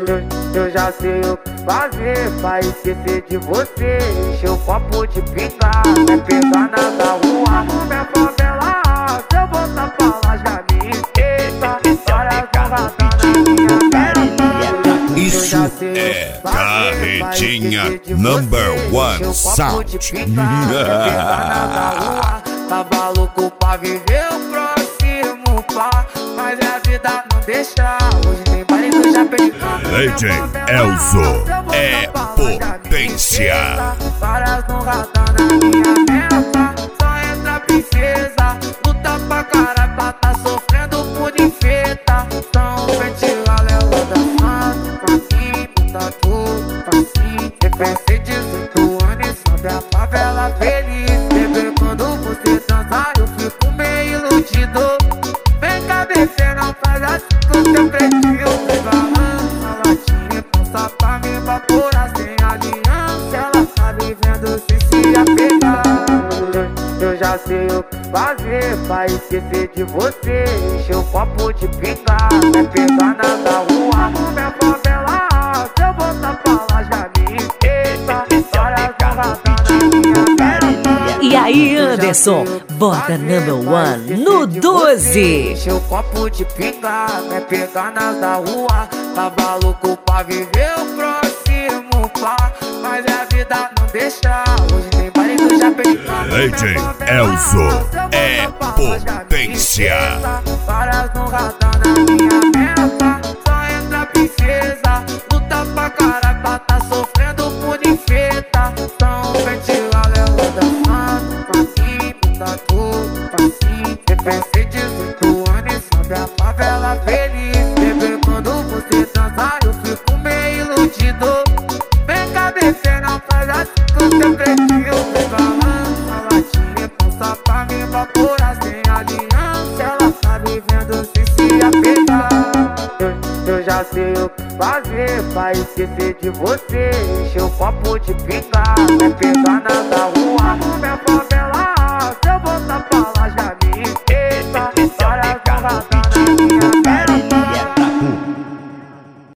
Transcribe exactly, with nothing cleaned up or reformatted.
Eu, eu já sei o que fazer pra esquecer de você. Encher o copo de pinga, é pegar na rua. Minha favela, se eu voltar pra lá já me esqueça. História agarrada na minha perna. Isso é Carretinha Number One Sound. Tava louco pra viver o próximo pá, mas a vida não deixa. Hoje tem baile do Japão. Lady Elzo é potência. Várias no radar na minha meta. Só entra a princesa, luta pra caralho pra tá sofrendo por infeta. São ventilar, ela dançando pra mim, tá tudo pra si. Refém dezoito anos, sobe a favela feliz. Bebê, quando você dança, eu fico meio iludido. Vem cá, bebê, não faz assim com teu pretinho. Vem balando a latinha, passa pra me evaporar sem aliança. Ela tá vivendo sem se apegar. Eu, eu já sei o que fazer pra esquecer de você. Encher o copo de pinga, é pegar na rua. Minha favela, se eu voltar pra lá já me esqueça. História agarrada na minha perna. E aí, Anderson, bota number one no doze. Encher o copo de pinga, é pegar na rua. Tava louco pra viver o próximo pá, mas a vida não deixa. Hoje tem baile do Japão. Lady Elzo é potência. Várias no radar na minha meta. Só entra a princesa, luta pra caralho pra tá sofrendo por infeta. São ventilar, ela dançando pra mim, tá tudo pra si. Refém dezoito anos, sobe a favela feliz. Bebê, quando você dança, eu fico meio iludido. Vem cá, bebê, não faz assim com teu pretinho. Vem balando a latinha, passa pra me evaporar sem aliança. Ela tá vivendo sem se apegar. Eu, eu já sei o que fazer pra esquecer de você. Encher o copo de pinga, é pegar na rua. Minha